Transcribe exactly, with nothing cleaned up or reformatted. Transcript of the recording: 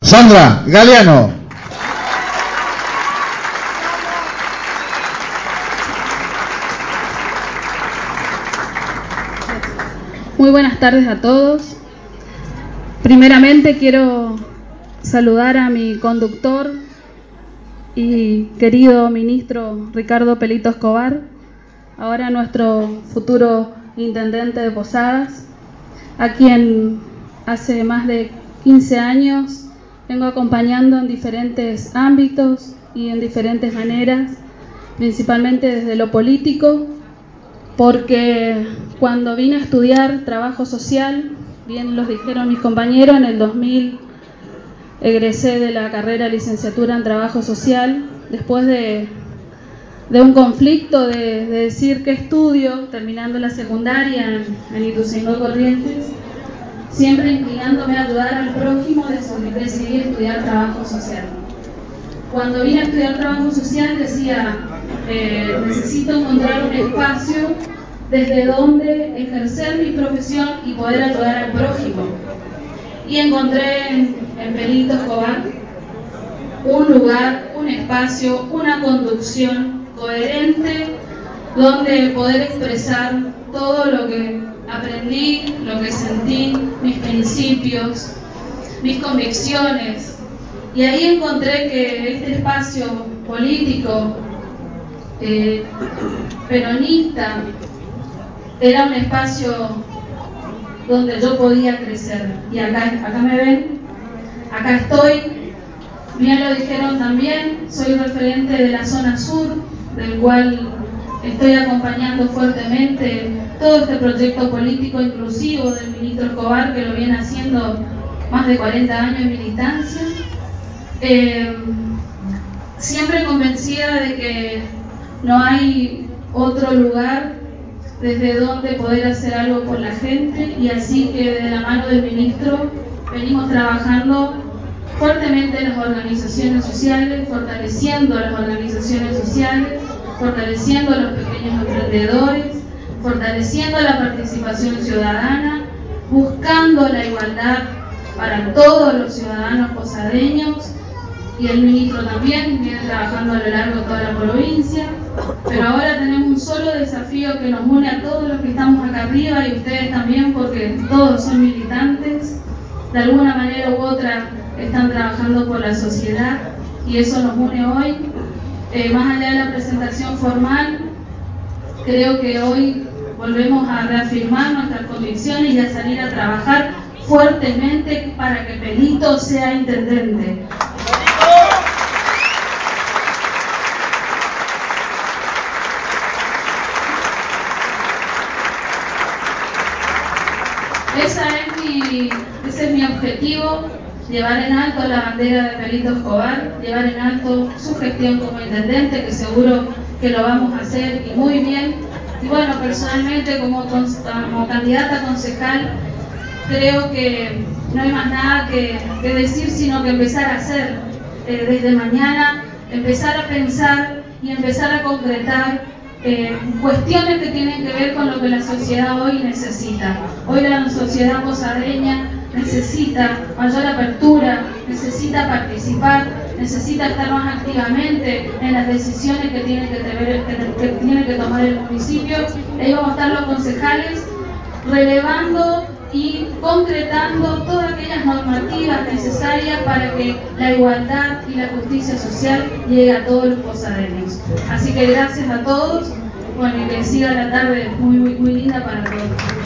Sandra Galeano. Muy buenas tardes a todos. Primeramente quiero saludar a mi conductor y querido ministro Ricardo Pelito Escobar, ahora nuestro futuro intendente de Posadas, a quien hace más de quince años vengo acompañando en diferentes ámbitos y en diferentes maneras, principalmente desde lo político, porque cuando vine a estudiar trabajo social, bien los dijeron mis compañeros, en el dos mil egresé de la carrera de licenciatura en trabajo social, después de, de un conflicto de, de decir qué estudio, terminando la secundaria en, en Ituzaingó Corrientes, siempre inclinándome a ayudar al prójimo, decidí estudiar trabajo social. Cuando vine a estudiar trabajo social decía, eh, necesito encontrar un espacio desde donde ejercer mi profesión y poder ayudar al prójimo. Y encontré en, en Pelito Escobar un lugar, un espacio, una conducción coherente donde poder expresar todo lo que aprendí, lo que sentí, mis principios, mis convicciones. Y ahí encontré que este espacio político, eh, peronista, era un espacio donde yo podía crecer. Y acá, acá me ven, acá estoy. Bien lo dijeron también, soy referente de la zona sur, del cual estoy acompañando fuertemente todo este proyecto político inclusivo del ministro Escobar, que lo viene haciendo más de cuarenta años en militancia. Eh, siempre convencida de que no hay otro lugar desde donde poder hacer algo por la gente, y así que de la mano del ministro venimos trabajando fuertemente en las organizaciones sociales, fortaleciendo las organizaciones sociales, fortaleciendo a los pequeños emprendedores, fortaleciendo la participación ciudadana, buscando la igualdad para todos los ciudadanos posadeños, y el ministro también viene trabajando a lo largo de toda la provincia. Pero ahora tenemos un solo desafío que nos une a todos los que estamos acá arriba, y ustedes también, porque todos son militantes, de alguna manera u otra están trabajando por la sociedad, y eso nos une hoy. Eh, más allá de la presentación formal, creo que hoy volvemos a reafirmar nuestras convicciones y a salir a trabajar fuertemente para que Pelito sea intendente. Esa es mi, ese es mi objetivo, llevar en alto la bandera de Pelito Escobar, llevar en alto su gestión como intendente, que seguro que lo vamos a hacer y muy bien. Y bueno, personalmente como, como candidata a concejal, creo que no hay más nada que, que decir, sino que empezar a hacer eh, desde mañana, empezar a pensar y empezar a concretar Eh, cuestiones que tienen que ver con lo que la sociedad hoy necesita. Hoy la sociedad posadeña necesita mayor apertura, necesita participar, necesita estar más activamente en las decisiones que tiene que, tener, que, que, tiene que tomar el municipio. Ahí vamos a estar los concejales relevando y concretando todas aquellas normativas necesarias para que la igualdad y la justicia social llegue a todos los posadeños. Así que gracias a todos, bueno, y que siga la tarde muy, muy, muy linda para todos.